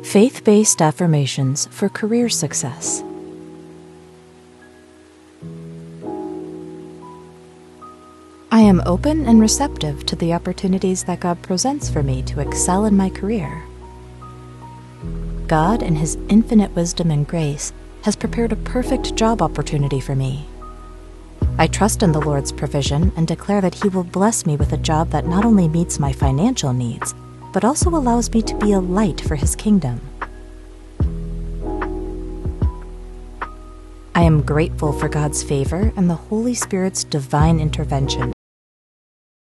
Faith-based affirmations for career success. I am open and receptive to the opportunities that God presents for me to excel in my career. God, in His infinite wisdom and grace, has prepared a perfect job opportunity for me. I trust in the Lord's provision and declare that He will bless me with a job that not only meets my financial needs, but also allows me to be a light for His kingdom. I am grateful for God's favor and the Holy Spirit's divine intervention